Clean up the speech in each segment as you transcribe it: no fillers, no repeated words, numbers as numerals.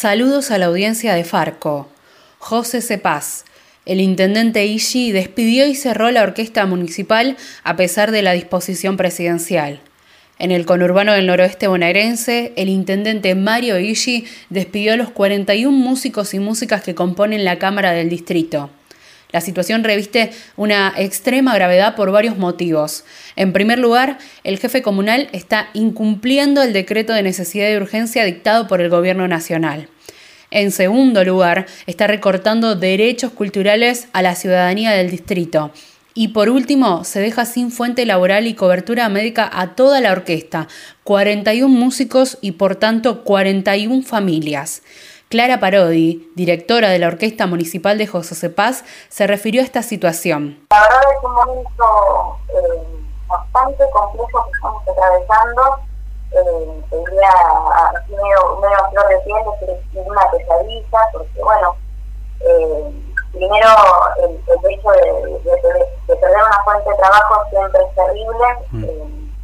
Saludos a la audiencia de Farco. José Cepaz, el intendente Illy, despidió y cerró la orquesta municipal a pesar de la disposición presidencial. En el conurbano del noroeste bonaerense, el intendente Mario Illy despidió a los 41 músicos y músicas que componen la Cámara del Distrito. La situación reviste una extrema gravedad por varios motivos. En primer lugar, el jefe comunal está incumpliendo el decreto de necesidad y urgencia dictado por el gobierno nacional. En segundo lugar, está recortando derechos culturales a la ciudadanía del distrito. Y por último, se deja sin fuente laboral y cobertura médica a toda la orquesta, 41 músicos y por tanto 41 familias. Clara Parodi, directora de la Orquesta Municipal de José Cepaz, se refirió a esta situación. La verdad es un momento bastante complejo que estamos atravesando. Sería así medio a flor de piel, decir una pesadilla, porque bueno, primero el hecho de perder una fuente de trabajo siempre es terrible,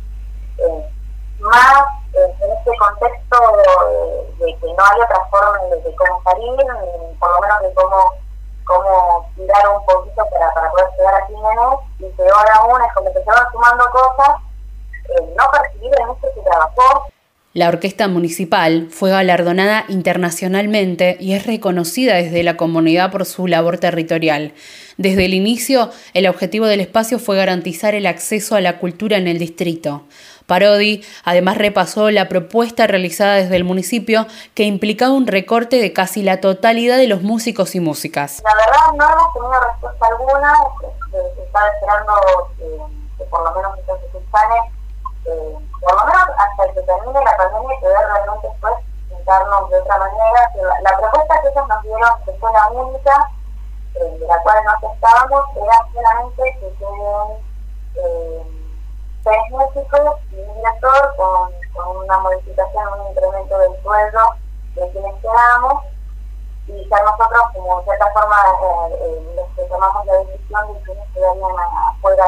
más en este contexto de que no hay otra forma de cómo salir, por lo menos de cómo tirar un poquito para poder llegar a fin de mes, y peor aún es como que se van sumando cosas, no percibir en esto que trabajó. La orquesta municipal fue galardonada internacionalmente y es reconocida desde la comunidad por su labor territorial. Desde el inicio, el objetivo del espacio fue garantizar el acceso a la cultura en el distrito. Parodi además repasó la propuesta realizada desde el municipio que implicaba un recorte de casi la totalidad de los músicos y músicas. La verdad no hemos tenido respuesta alguna, se estaba esperando que por lo menos esto se subsane, por lo menos hasta que termine la pandemia y poder realmente después sentarnos de otra manera. La propuesta que ellos nos dieron, que fue la única, de la cual no aceptábamos, era solamente que queden 6 músicos y un director con una modificación, un incremento del sueldo de quienes quedamos, y ya nosotros, como de cierta forma, los que tomamos la decisión de quienes quedarían afuera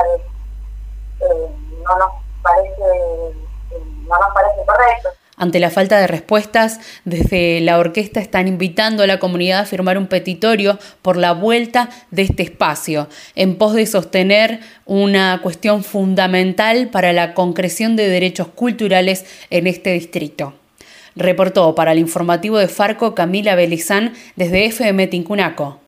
no nos parece correcto. Ante la falta de respuestas, desde la orquesta están invitando a la comunidad a firmar un petitorio por la vuelta de este espacio, en pos de sostener una cuestión fundamental para la concreción de derechos culturales en este distrito. Reportó para el informativo de Farco Camila Belizán desde FM Tincunaco.